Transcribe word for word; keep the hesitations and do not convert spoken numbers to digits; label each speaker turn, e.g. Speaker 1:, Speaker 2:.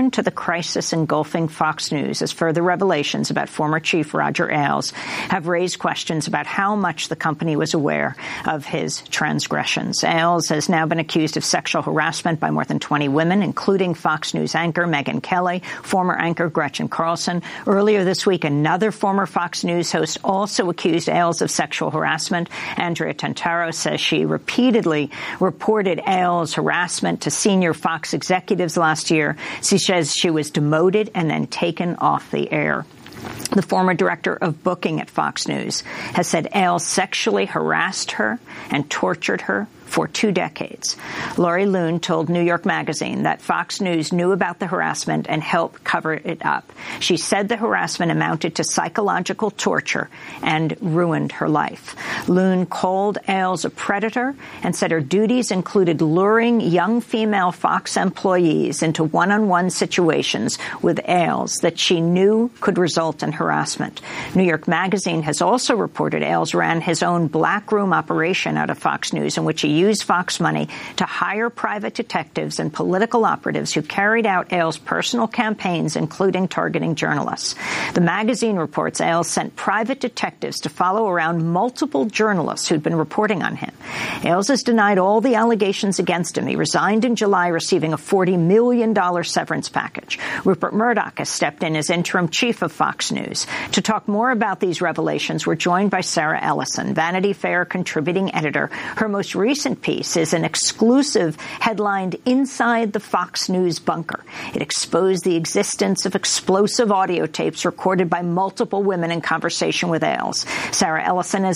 Speaker 1: return to the crisis engulfing Fox News as further revelations about former chief Roger Ailes have raised questions about how much the company was aware of his transgressions. Ailes has now been accused of sexual harassment by more than twenty women, including Fox News anchor Megyn Kelly, former anchor Gretchen Carlson. Earlier this week, another former Fox News host also accused Ailes of sexual harassment. Andrea Tantaro says she repeatedly reported Ailes' harassment to senior Fox executives last year. She says she was demoted and then taken off the air. The former director of booking at Fox News has said Ailes sexually harassed her and tortured her for two decades. Laurie Loon told New York Magazine that Fox News knew about the harassment and helped cover it up. She said the harassment amounted to psychological torture and ruined her life. Loon called Ailes a predator and said her duties included luring young female Fox employees into one-on-one situations with Ailes that she knew could result in harassment. New York Magazine has also reported Ailes ran his own black room operation out of Fox News in which he used Fox money to hire private detectives and political operatives who carried out Ailes' personal campaigns, including targeting journalists. The magazine reports Ailes sent private detectives to follow around multiple journalists who'd been reporting on him. Ailes has denied all the allegations against him. He resigned in July, receiving a forty million dollars severance package. Rupert Murdoch has stepped in as interim chief of Fox News. To talk more about these revelations, we're joined by Sarah Ellison, Vanity Fair contributing editor. Her most recent piece is an exclusive headlined Inside the Fox News Bunker. It exposed the existence of explosive audio tapes recorded by multiple women in conversation with Ailes. Sarah Ellison is